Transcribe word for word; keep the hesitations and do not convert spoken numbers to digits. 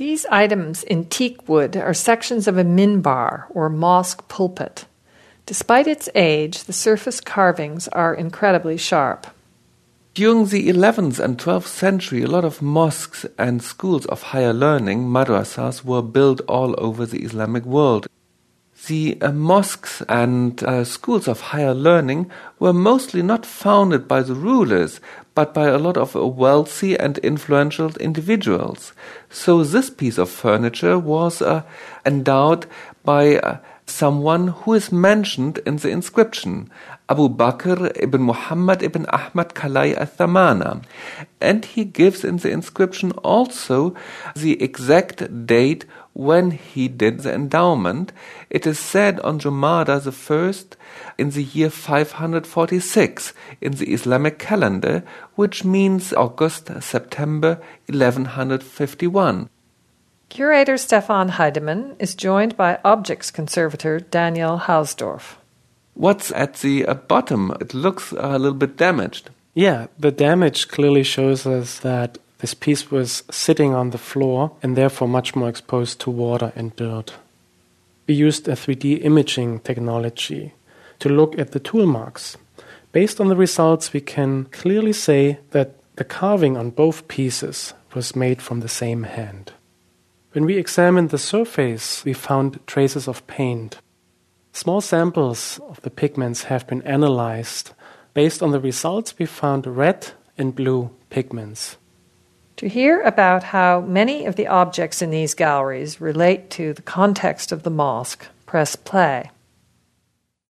These items in teak wood are sections of a minbar, or mosque pulpit. Despite its age, the surface carvings are incredibly sharp. During the eleventh and twelfth century, a lot of mosques and schools of higher learning, madrasas, were built all over the Islamic world. The uh, mosques and uh, schools of higher learning were mostly not founded by the rulers, but by a lot of uh, wealthy and influential individuals. So this piece of furniture was uh, endowed by uh, someone who is mentioned in the inscription, Abu Bakr ibn Muhammad ibn Ahmad Kalai al-Thamana. And he gives in the inscription also the exact date when he did the endowment. It is said on Jumada the first in the year five hundred forty-six in the Islamic calendar, which means August, September eleven fifty-one. Curator Stefan Heidemann is joined by objects conservator Daniel Hausdorff. What's at the uh, bottom? It looks a little bit damaged. Yeah, the damage clearly shows us that this piece was sitting on the floor and therefore much more exposed to water and dirt. We used a three D imaging technology to look at the tool marks. Based on the results, we can clearly say that the carving on both pieces was made from the same hand. When we examined the surface, we found traces of paint. Small samples of the pigments have been analyzed. Based on the results, we found red and blue pigments. To hear about how many of the objects in these galleries relate to the context of the mosque, press play.